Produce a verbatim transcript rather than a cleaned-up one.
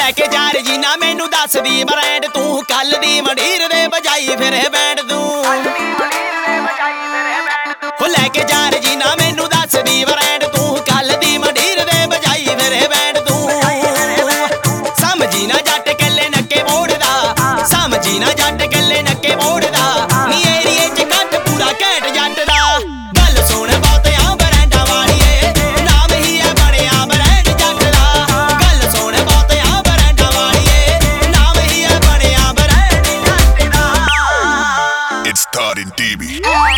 लैके जा रही ना मैनू दस दी ब्रांड तू कल दी मंडीर दे बजाई फिर बैंड तू लैके जा रही ना मैनू दस दी ब्रांड तू कल दी मंडीर दे बजाई फिर बैंड तू समझी ना जट कल्ले नक्के मोड़दा समझी ना जट कल्ले नक्के मोड़दा नी एरिए च कट पूरा घैंट जट दा गल सुन बहुतियां ब्रांडां वालिए नाम ही है बनिया ब्रांड जट दा गल सुन बहुतियां ब्रांडां वालिए नाम ही है बनिया ब्रांड जट दा। It's starting D B